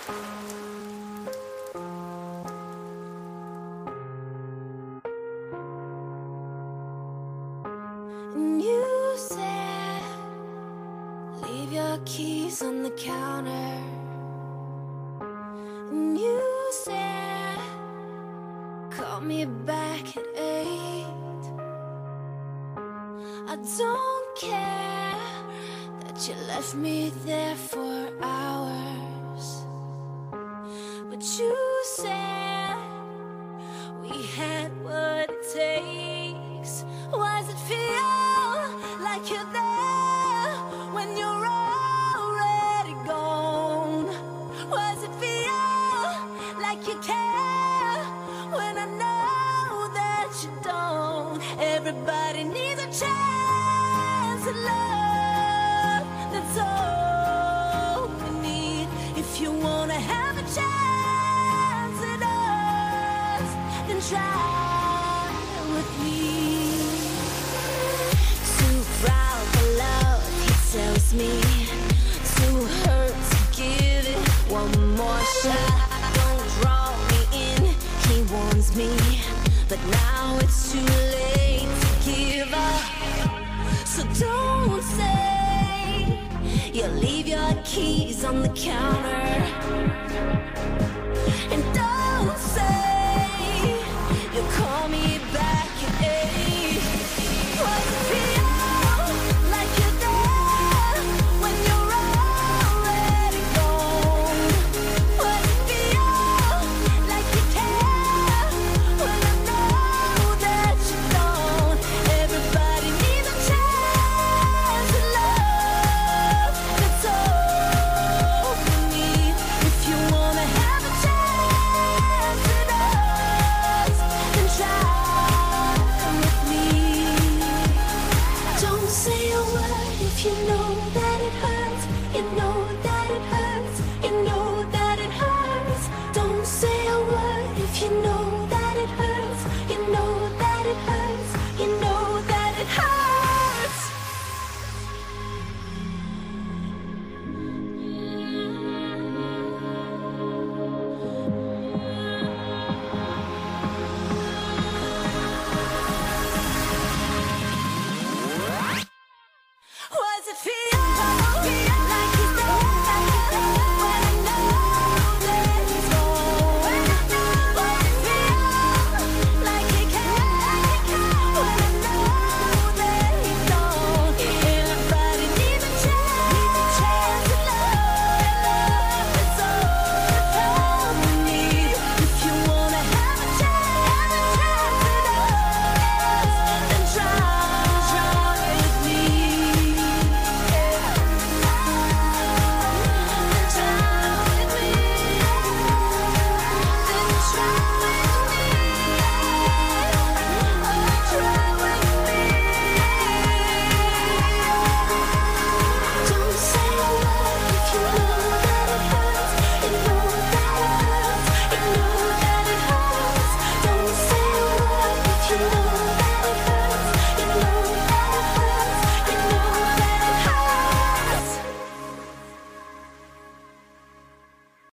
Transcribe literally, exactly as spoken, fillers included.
And you said, leave your keys on the counter. And you said, call me back at eight. I don't care that you left me there for hours, but you said we had what it takes. Why does it feel like you're there when you're already gone? Why does it feel like you care when I know that you don't? Everybody needs a chance at love. That's all we need. If you wanna have a chance at us, then try with me. Too proud for love, he tells me. Too hurt to give it one more shot. Don't draw me in, he warns me, but now it's too late to give up. So don't say you'll leave your keys on the counter.